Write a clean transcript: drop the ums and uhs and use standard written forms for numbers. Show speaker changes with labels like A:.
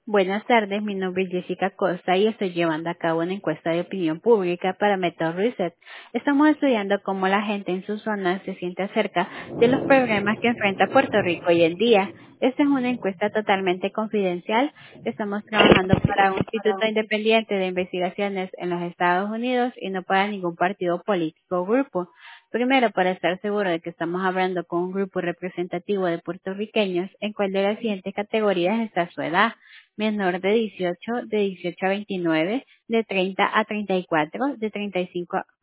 A: Buenas tardes, mi nombre es Jessica Costa y estoy llevando a cabo una encuesta de opinión pública para Method Research. Estamos estudiando cómo la gente en su zona se siente acerca de los problemas que enfrenta Puerto Rico hoy en día. Esta es una encuesta totalmente confidencial. Estamos trabajando para un instituto independiente de investigaciones en los Estados Unidos y no para ningún partido político o grupo. Primero, para estar seguro de que estamos hablando con un grupo representativo de puertorriqueños, ¿en cuál de las siguientes categorías está su edad? Menor de 18, de 18 a 29, de 30 a 34, de 35